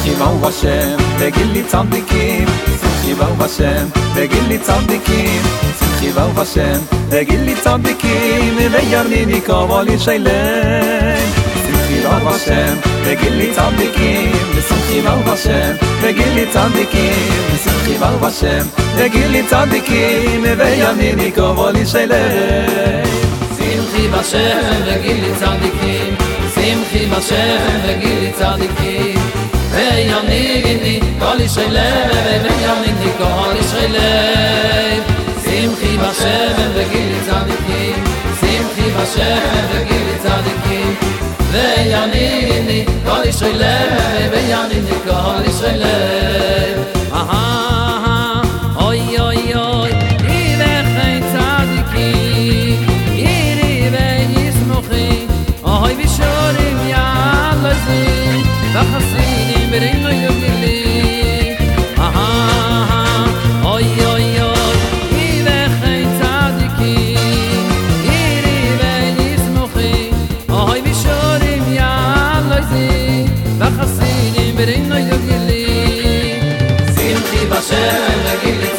שמחי ברוך השם בגילי צדיקים, שמחי ברוך השם בגילי צדיקים, שמחי ברוך השם בגילי צדיקים, וירניני קבלי שלם. שמחי ברוך השם בגילי צדיקים, שמחי ברוך השם בגילי צדיקים, שמחי ברוך השם בגילי צדיקים, וירניני קבלי שלם. שמחי בשם וגילי צדיקים, שמחי בשם וגילי צדיקים, וירניני כל שלם, וירניני כל שלם. שמחי בשם וגילי צדיקים, שמחי בשם וגילי צדיקים, וירניני כל שלם, וירניני כל שלם. אוי אוי אוי איבכי צדיקים, אירי וישמחי, אוי ושורים יעלזים, וחסידים ברינו יוגלים. אוי אוי אוי איבכי צדיקים, אירי וישמחי, אוי ושורים יעלזים, וחסידים ברינו יוגלים. שמחי בשם וגילי